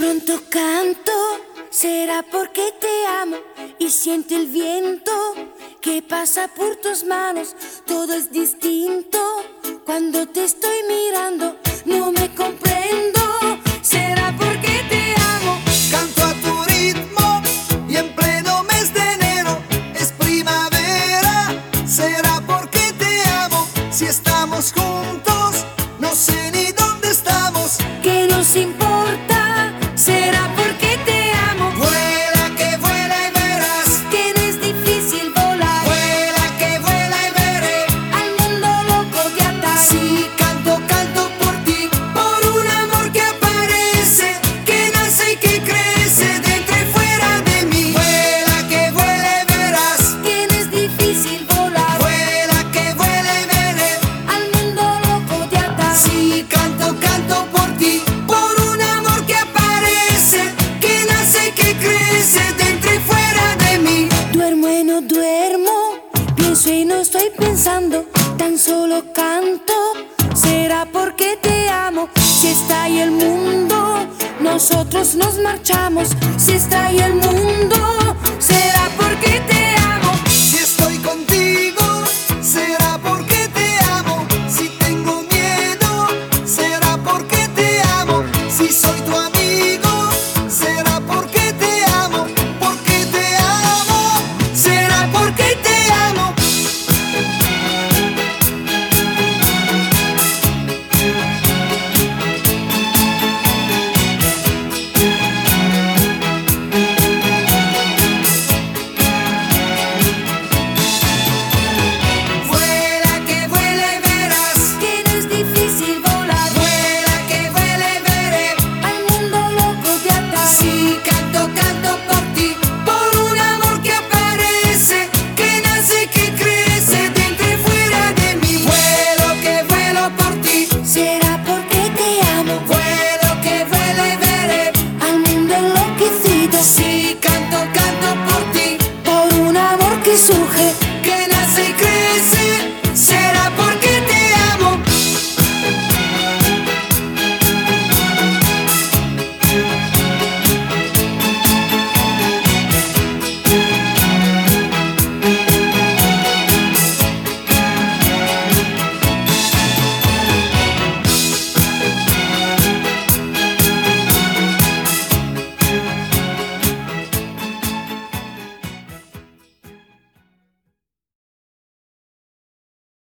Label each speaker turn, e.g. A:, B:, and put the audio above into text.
A: pronto canto, será porque te amo y siento el viento que pasa por tus manos. Todo es distinto cuando te estoy mirando. No me comprendo, será porque te amo.
B: Canto a tu ritmo y en pleno mes de enero es primavera. Será porque te amo. Si estamos juntos, no sé ni dónde estamos.
A: ¿Qué nos importa? Será porque te amo.
B: Vuela que vuela y verás
A: Que no es difícil volar.
B: Vuela que vuela y veré
A: Al mundo loco de atar.
B: Si canto, canto por ti, por un amor que aparece, que nace y que crece dentro y fuera de mí. Vuela que vuela y verás
A: Que no es difícil volar.
B: Vuela que vuela y veré
A: Al mundo loco de atar.
B: Si canto, canto por ti, por un amor que aparece, que nace y que crece dentro y fuera de mí.
A: Duermo y no duermo, pienso y no estoy pensando, tan solo canto. Será porque te amo. Si está ahí el mundo, nosotros nos marchamos. Si está ahí el mundo, será porque te amo.